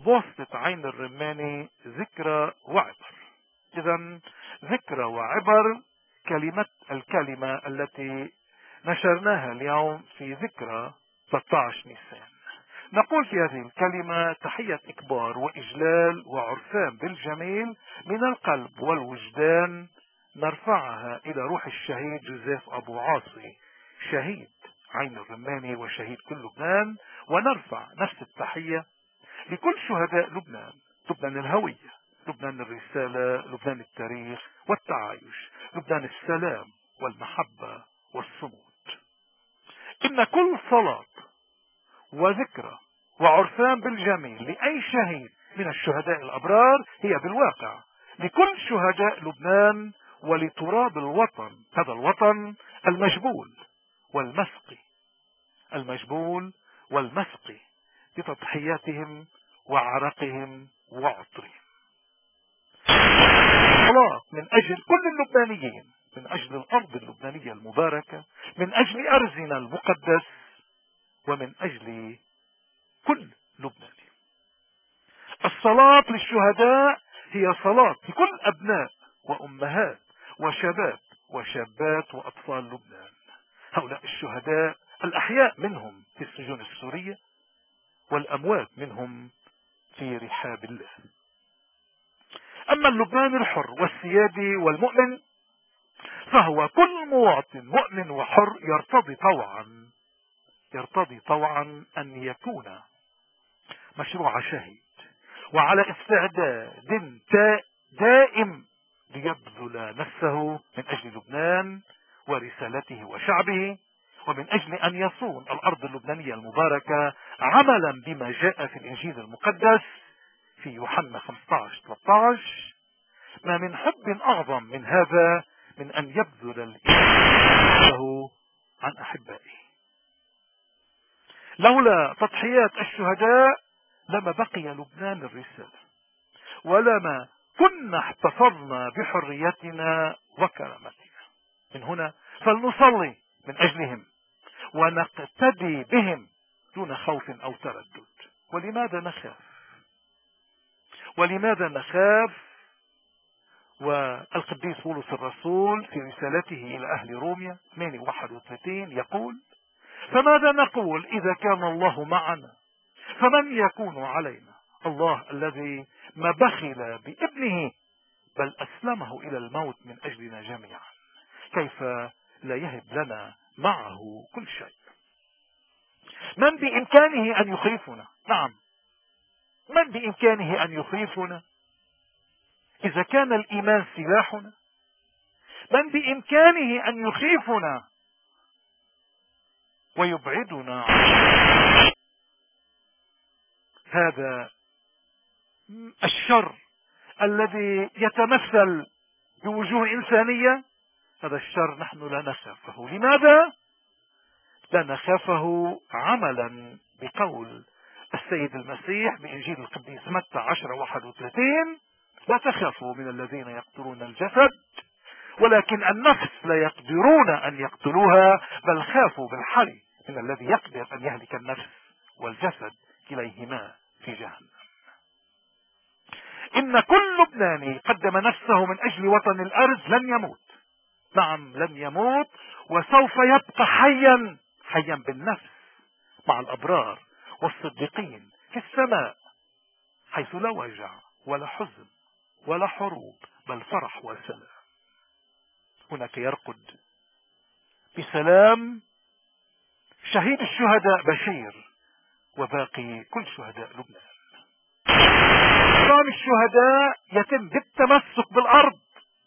بواسطة عين الرماني ذكرى وعبر. إذا ذكرى وعبر الكلمة التي نشرناها اليوم في ذكرى 13 نيسان. نقول في هذه الكلمة تحية إكبار وإجلال وعرفان بالجميل من القلب والوجدان، نرفعها إلى روح الشهيد جوزيف أبو عاصي شهيد عين الرماني وشهيد كل لبنان، ونرفع نفس التحية لكل شهداء لبنان، لبنان الهوية، لبنان الرسالة، لبنان التاريخ والتعايش، لبنان السلام والمحبة والصمود. إن كل صلاة وذكرى وعرفان بالجميل لأي شهيد من الشهداء الأبرار هي بالواقع لكل شهداء لبنان ولتراب الوطن، هذا الوطن المجبول والمسقي، المجبول والمسقي بتضحياتهم وعرقهم وعطرهم. صلاة من أجل كل اللبنانيين، من أجل الأرض اللبنانية المباركة، من أجل أرزنا المقدس، ومن أجل كل لبناني. الصلاة للشهداء هي صلاة لكل أبناء وأمهات وشباب وشابات وأطفال لبنان، هؤلاء الشهداء الأحياء منهم في السجون السورية والأموات منهم في رحاب الله. أما اللبنان الحر والسيادي والمؤمن فهو كل مواطن مؤمن وحر يرتضي طوعا أن يكون مشروع شهيد وعلى استعداد دائم ليبذل نفسه من أجل لبنان ورسالته وشعبه، ومن أجل أن يصون الأرض اللبنانية المباركة عملا بما جاء في الإنجيل المقدس في يوحنا 15-13: ما من حب أعظم من هذا من أن يبذل الإنسان له عن أحبائه. لولا تضحيات الشهداء لما بقي لبنان الرسالة، ولما كنا احتفظنا بحريتنا وكرامتنا. من هنا فلنصلي من أجلهم ونقتدي بهم دون خوف أو تردد. ولماذا نخاف؟ والقديس بولس الرسول في رسالته إلى أهل روميا 8:31 يقول: فماذا نقول إذا كان الله معنا فمن يكون علينا؟ الله الذي ما بخل بابنه بل أسلمه إلى الموت من أجلنا جميعا، كيف لا يهب لنا معه كل شيء؟ من بإمكانه أن يخيفنا؟ نعم، من بإمكانه أن يخيفنا إذا كان الإيمان سلاحنا؟ من بإمكانه أن يخيفنا ويبعدنا عن هذا الشر الذي يتمثل بوجوه إنسانية؟ هذا الشر نحن لا نخافه. لماذا لا نخافه؟ عملا بقول السيد المسيح بإنجيل القديس متى 10:31: لا تخافوا من الذين يقتلون الجسد ولكن النفس لا يقدرون أن يقتلوها، بل خافوا بالحري من الذي يقدر أن يهلك النفس والجسد كليهما في جهنم. إن كل لبناني قدم نفسه من أجل وطن الأرض لن يموت، نعم لن يموت، وسوف يبقى حيا بالنفس مع الأبرار والصديقين في السماء، حيث لا وجع ولا حزن ولا حروب بل فرح وسلام. هناك يرقد بسلام شهيد الشهداء بشير وباقي كل شهداء لبنان. إكرام الشهداء يتم بالتمسك بالأرض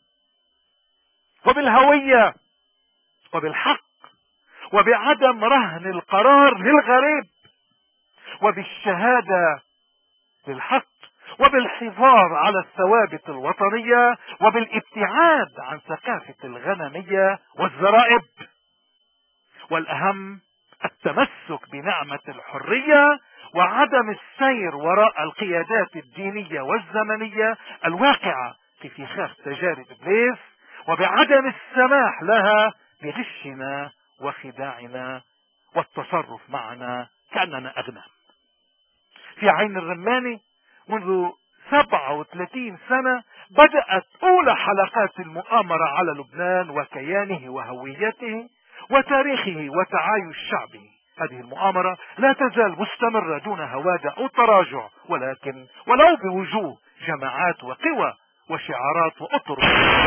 وبالهوية وبالحق وبعدم رهن القرار للغريب وبالشهادة للحق وبالحفاظ على الثوابت الوطنية وبالابتعاد عن ثقافة الغنمية والزرائب، والأهم التمسك بنعمة الحرية وعدم السير وراء القيادات الدينية والزمنية الواقعة في فخاخ تجارب إبليس، وبعدم السماح لها بغشنا وخداعنا والتصرف معنا كأننا أغنام. في عين الرماني منذ 37 سنة بدأت أولى حلقات المؤامرة على لبنان وكيانه وهويته وتاريخه وتعايش شعبه. هذه المؤامرة لا تزال مستمرة دون هوادة أو تراجع، ولكن ولو بوجوه جماعات وقوى وشعارات وأطر.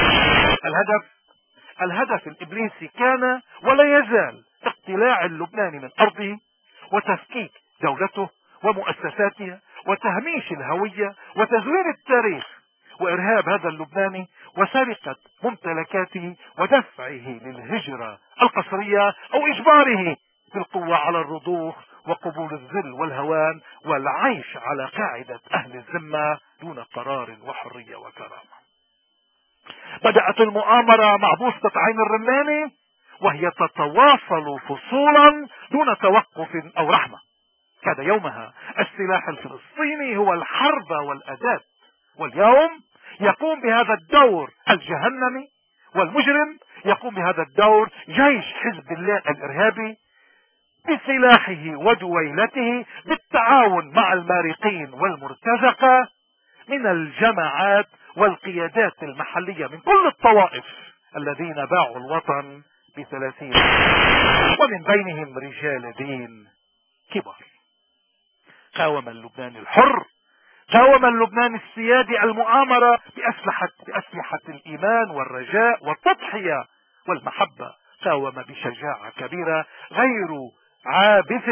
الهدف الإبليسي كان ولا يزال اقتلاع اللبناني من أرضه وتفكيك دولته ومؤسساتها وتهميش الهوية وتزوير التاريخ وإرهاب هذا اللبناني وسرقة ممتلكاته ودفعه للهجرة القسرية أو إجباره بالقوة على الرضوخ وقبول الذل والهوان والعيش على قاعدة أهل الذمة دون قرار وحرية وكرامة. بدأت المؤامرة مع بوسطة عين الرماني وهي تتواصل فصولا دون توقف أو رحمة. كان يومها السلاح الفلسطيني هو الحرب والأداة، واليوم يقوم بهذا الدور الجهنمي والمجرم، يقوم بهذا الدور جيش حزب الله الإرهابي بسلاحه ودويلته بالتعاون مع المارقين والمرتزقة من الجماعات والقيادات المحلية من كل الطوائف الذين باعوا الوطن ب30، ومن بينهم رجال دين كبار. قاوم اللبناني الحر، قاوم اللبناني السيادي المؤامرة بأسلحة الإيمان والرجاء والتضحية والمحبة. قاوم بشجاعة كبيرة غير عابث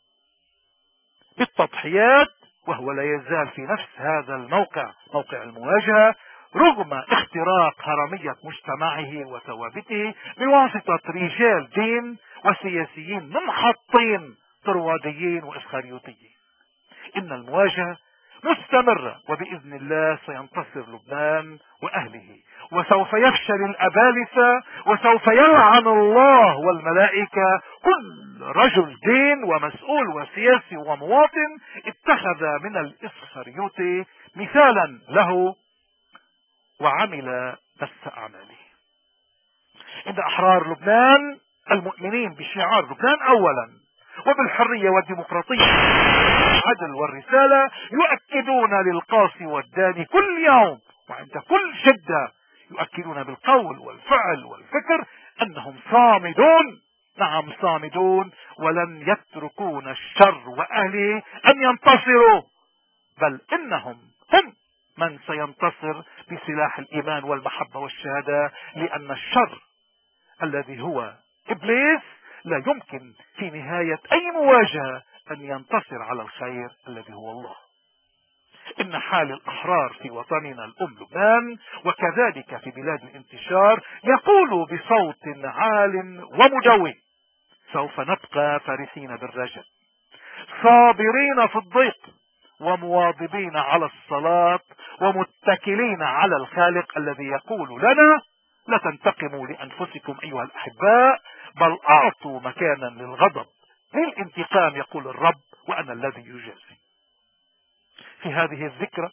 بالتضحيات، وهو لا يزال في نفس هذا الموقع، موقع المواجهة، رغم اختراق هرمية مجتمعه وثوابته بواسطة رجال دين وسياسيين منحطين طرواديين وإسخريوطيين. إن المواجهة مستمرة، وبإذن الله سينتصر لبنان وأهله، وسوف يفشل الأبالسة، وسوف يلعن الله والملائكة كل رجل دين ومسؤول وسياسي ومواطن اتخذ من الإسخريوطي مثالا له وعمل نفس أعماله. إن أحرار لبنان المؤمنين بشعار لبنان أولا وبالحرية والديمقراطية العدل والرسالة يؤكدون للقاصي والداني كل يوم وعند كل شدة، يؤكدون بالقول والفعل والفكر أنهم صامدون، نعم صامدون، ولن يتركون الشر وأهله أن ينتصروا، بل إنهم هم من سينتصر بسلاح الإيمان والمحبة والشهادة، لأن الشر الذي هو إبليس لا يمكن في نهاية أي مواجهة أن ينتصر على الخير الذي هو الله. إن حال الأحرار في وطننا الأم لبنان وكذلك في بلاد الانتشار يقول بصوت عال ومدوي: سوف نبقى فرحين بالرجل، صابرين في الضيق، ومواظبين على الصلاة، ومتكلين على الخالق الذي يقول لنا: لا تنتقموا لأنفسكم أيها الأحباء، بل أعطوا مكانا للغضب، للانتقام يقول الرب، وأنا الذي يجازي. في هذه الذكرى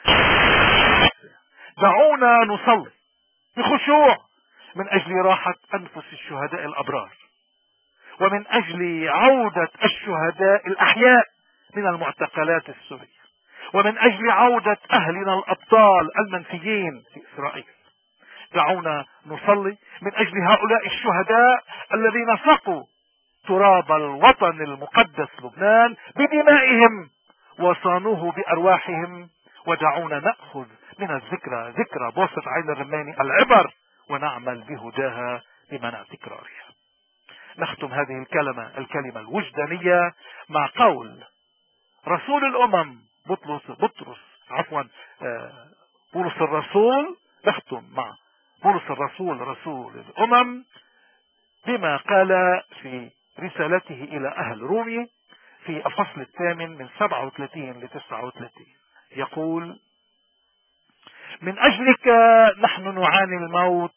دعونا نصلي بخشوع من أجل راحة أنفس الشهداء الأبرار، ومن أجل عودة الشهداء الأحياء من المعتقلات السورية، ومن أجل عودة أهلنا الأبطال المنفيين في إسرائيل. دعونا نصلي من أجل هؤلاء الشهداء الذين سقوا تراب الوطن المقدس لبنان بدمائهم وصانوه بأرواحهم، ودعونا نأخذ من الذكرى، ذكرى بوسط عين الرماني، العبر، ونعمل بهداها لمنع تكرارها. نختم هذه الكلمة الوجدانية مع قول رسول الأمم بولس الرسول. نختم مع بولس الرسول رسول الأمم بما قال في رسالته إلى أهل رومي في الفصل 8 من 37 ل 39. يقول: من أجلك نحن نعاني الموت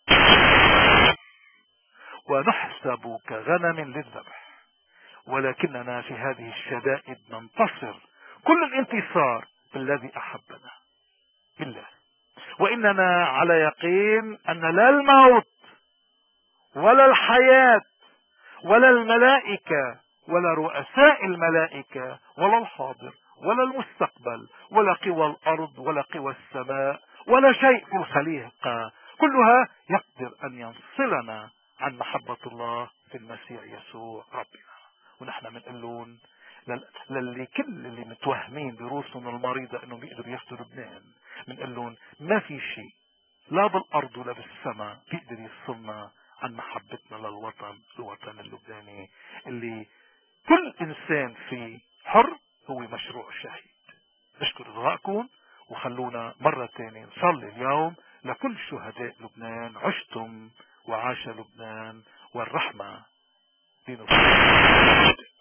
ونحسب كغنم للذبح، ولكننا في هذه الشدائد ننتصر كل الانتصار بالذي أحبنا بالله، وإننا على يقين أن لا الموت ولا الحياة ولا الملائكة ولا رؤساء الملائكة ولا الحاضر ولا المستقبل ولا قوى الأرض ولا قوى السماء ولا شيء في الخليقة كلها يقدر أن ينصلنا عن محبة الله في المسيح يسوع ربنا. ونحن بنقولون للي كل اللي متوهمين برؤوسهم المريضة انهم بيقدروا ياخذوا لبنان، بنقولون ما في شيء لا بالارض ولا بالسماء بيقدر يفصلنا عن محبتنا للوطن، الوطن اللبناني اللي كل انسان فيه حر هو مشروع شهيد. بشكر إصغائكم، وخلونا مرة تانية نصلي اليوم لكل شهداء لبنان. عشتم وعاش لبنان والرحمة لنصر.